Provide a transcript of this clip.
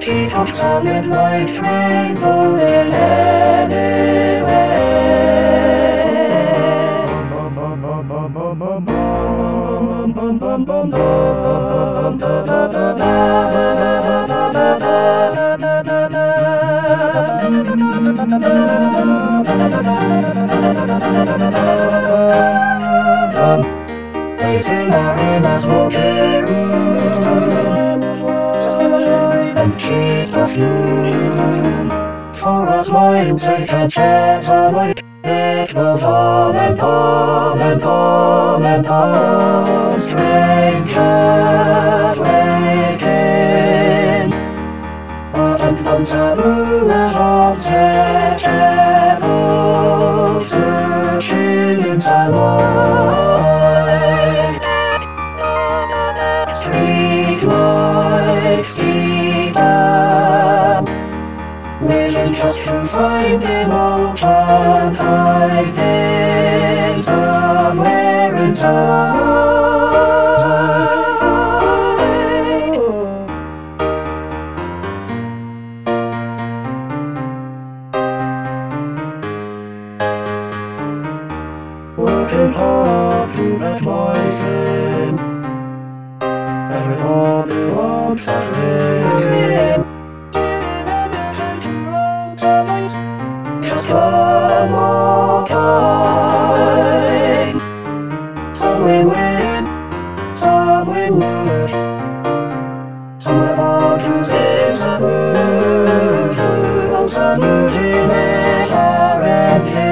Peacock solid light rainbow in anywhere. Placing our in a smoky room and keep the fume. For us mind take a chance away. It goes on and on and on and on. Strangers waiting. Autumn comes a moonlit object shadow searching into light. Street lights speed up, waiting just to find an old child hiding somewhere in time. Working hard to get my sin, everybody wants a friend. Just one more time. Some we win, some we lose. Some are born to sing the blues. Those are losing their heart and